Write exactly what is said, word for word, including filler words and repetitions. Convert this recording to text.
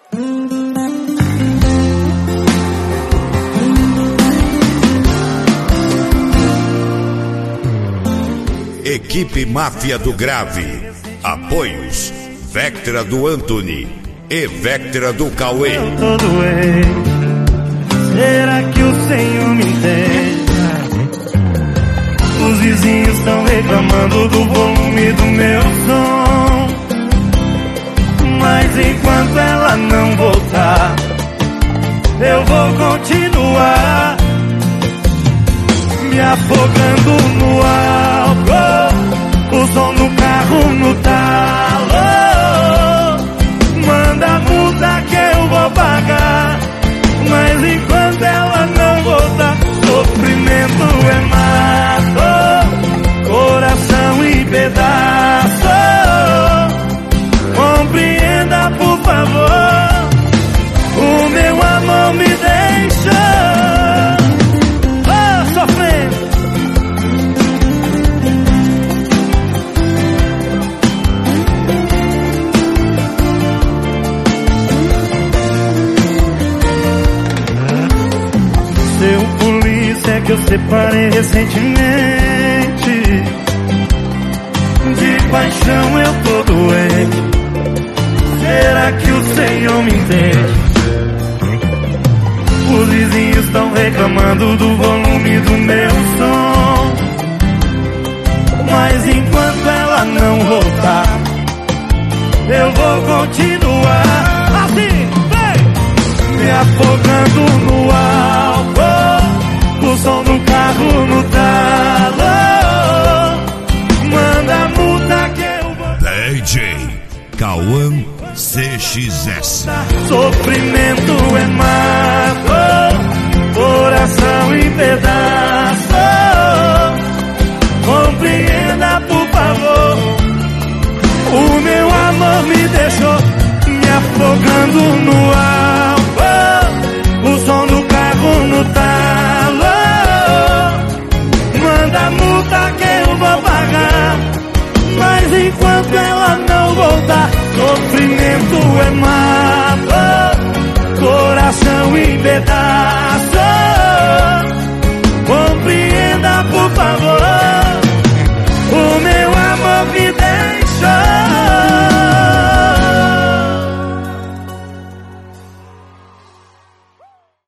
Equipe Máfia do Grave. Apoios Vectra do Anthony e Vectra do Cauê. Eu tô doente. Será que o Senhor me entende? Os vizinhos estão reclamando do volume do meu som, mas enquanto ela não voltar, eu vou continuar me afogando no álcool, o som do carro no talo. Manda multa que eu vou pagar, mas enquanto ela não voltar, sofrimento é mato, coração em pedaço. Compreenda, por favor, o meu amor me deixa oh, sofrendo. Seu polícia que eu separei recentemente, de paixão eu tô doente. Será que o Senhor me entende? Os vizinhos estão reclamando do volume do meu som, mas enquanto ela não voltar, eu vou continuar assim, vem! Me afogando no álcool, o som do carro no talo. Manda multa que eu vou. D J Cauã C X S. Sofrimento é mato, coração em pedaços.